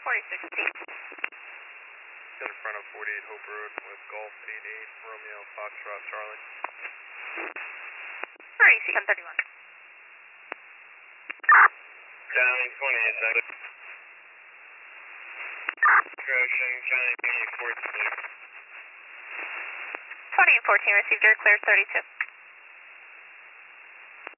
In front of 48 Hope Road with Golf 88 Romeo Foxtrot Charlie. RAC 1031. County 28 seconds. Ocean County 14. 20 and 14 received air clear 32.